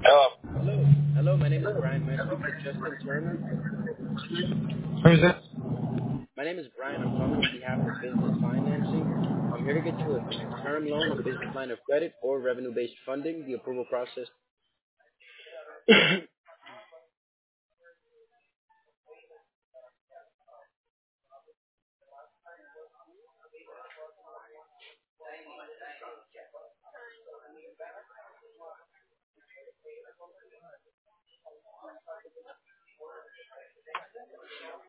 Hello. Hello. Hello, my name is Brian. May I speak to Justin Turner? Who's this? My name is Brian. I'm calling on behalf of Business Financing. I'm here to get you a term loan, a business line of credit, or revenue-based funding. The approval process